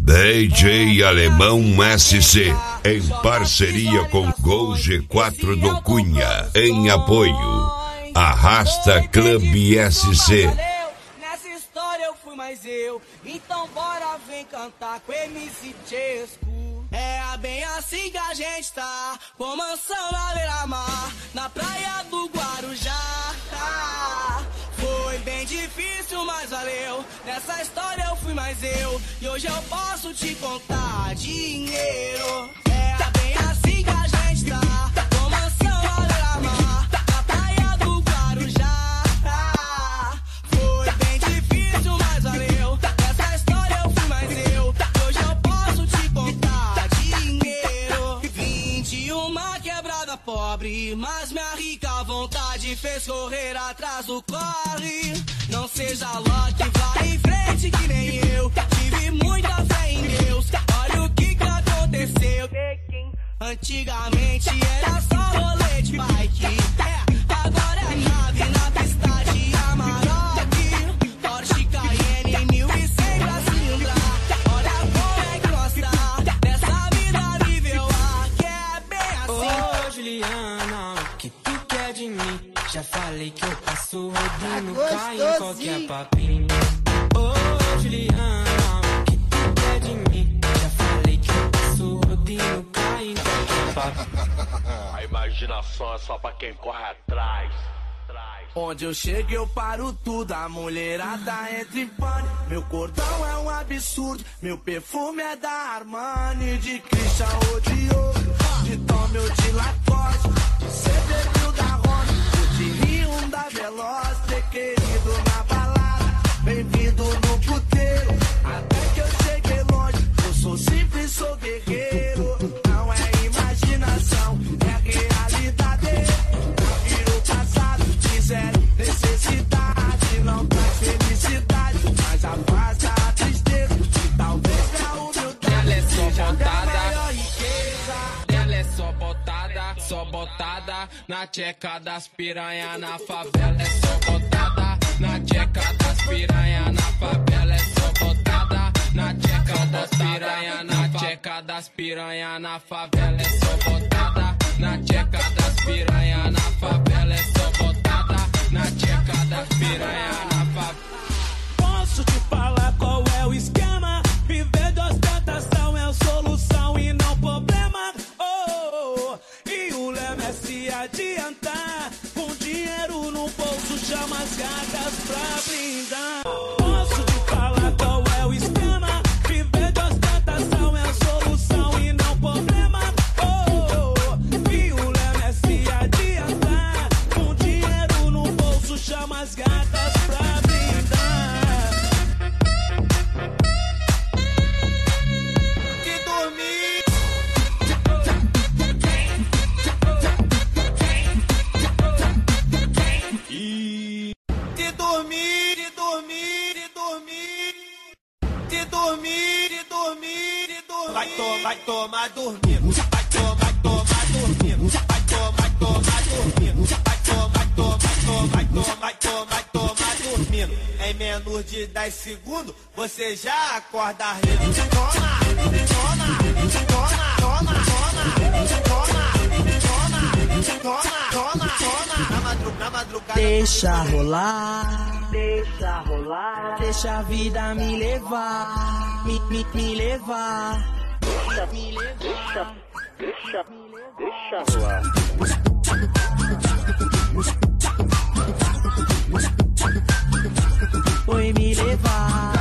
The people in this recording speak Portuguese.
DJ Alemão SC, em parceria com Gol G4 do Cunha, em apoio, Arrasta Club SC. Nessa história eu fui mais eu, então bora vem cantar com MC Chesco. É bem assim que a gente tá, com mansão na beira-mar, na praia do Guarujá. Foi bem difícil, mas valeu. Nessa história eu fui mais eu, e hoje eu posso te contar dinheiro. É bem assim que a gente tá, com mansão na beira-mar, na praia do Guarujá. Foi bem difícil, mas valeu. Nessa história eu fui mais eu, e hoje eu posso te contar dinheiro. Vim de uma quebrada pobre, mas minha rica vontade fez correr atrás do corre. Não seja Loki, vai em frente que nem eu. Tive muita fé em Deus, olha o que aconteceu. Antigamente era só rolê de bike, agora é nave na pista de Amarok, Porsche Cayenne 1100 pra cilindrar. Olha como é que nós tá, nessa vida nível A, que é bem assim. Ô Juliana, o que tu quer de mim? Já falei que eu passo rodando, caio em qualquer papinho. Ô Juliana, o que tu quer de mim? Já falei que eu passo rodando, caio em qualquer papinho. A imaginação é só pra quem corre atrás. Onde eu chego eu paro tudo, a mulherada entra em pane. Meu cordão é um absurdo, meu perfume é da Armani. De Christian ou de ouro, de Tommy ou de Lacoste. Cê bebeu da Rony, ou de Rio da Veloz. Ter querido na balada, bem-vindo no puteiro. Até que eu cheguei longe, eu sou simples, sou guerreiro. Não é imaginação, é realidade. Zero necessidade, não traz felicidade, mas afasta a tristeza e talvez a humildade. Ela é só botada, ela é só botada na tcheca das piranha na favela. É só botada na tcheca das piranha na favela. É só botada na tcheca das piranha, na tcheca das piranha na favela. É só botada na tcheca das piranha na favela. É só botada na tcheca das piranha na favela. Posso te falar qual é o esquema? Viver de ostentação é a solução e não problema. E o lema é se adiantar. Com dinheiro no bolso, chama as gatas pra brindar. Posso te falar qual é o esquema? Viver de ostentação é a solução e não problema. E o lema é se adiantar. Com dinheiro no bolso, chama as gatas pra brindar. Que dormir. De dormir, de dormir, de dormir, de dormir, de dormir, de dormir. Vai tomar dormindo, vai tomar dormindo, vai tomar dormindo, vai tomar dormindo. Em menos de 10 segundos, você já acorda rindo. Toma, toma, toma, toma, toma, toma, toma, na madrugada. Deixa rolar, deixa a vida me levar, me levar. Deixa rolar. Foi me levar.